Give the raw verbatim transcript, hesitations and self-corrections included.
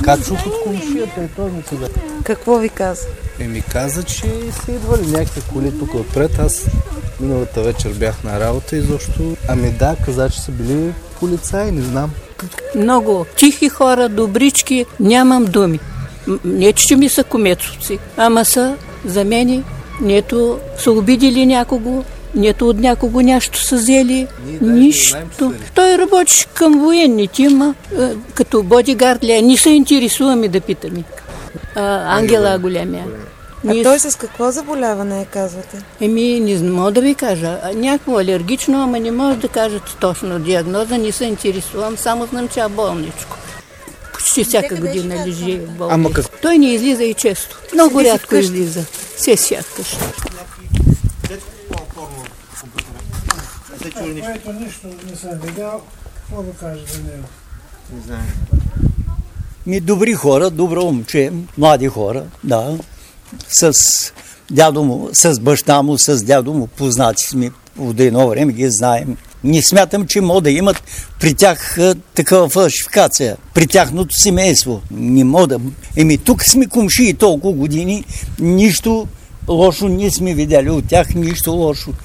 Качух от комшията и той ми каза. Какво ви каза? И ми каза, че са идвали някакви коли тук отпред. Аз миналата вечер бях на работа и защо... Ами да, каза, че са били полицаи, не знам. Много тихи хора, добрички, нямам думи. Не, че ми са комецовци, ама са за мене, нето са обидели някого, нето от някого нещо са взели, нищо. Знаем, той работи към военните, ма като бодигард ли, не се интересуваме да питаме. А, Ангела големия. А Ние... той с какво заболяване е, казвате? Еми, не мога да ви кажа. Някакво алергично, ама не може да кажете точно диагноза, не се интересувам, само знам, че е болничко. Почти всяка година лежи в болница. Как... Той не излиза и често. Много Седи рядко излиза. Се сядкаш. Който нищо не съм видял, какво да кажа за него? Не знам. Ми добри хора, добро момче, млади хора, да. С дядо му, с баща му, с дядо му познати сме от едно време, ги знаем. Не смятам, че могат да имат при тях такава фалшификация, при тяхното семейство. Не мога да... Еми тук сме комшии толкова години, нищо лошо не сме видяли от тях, нищо лошо.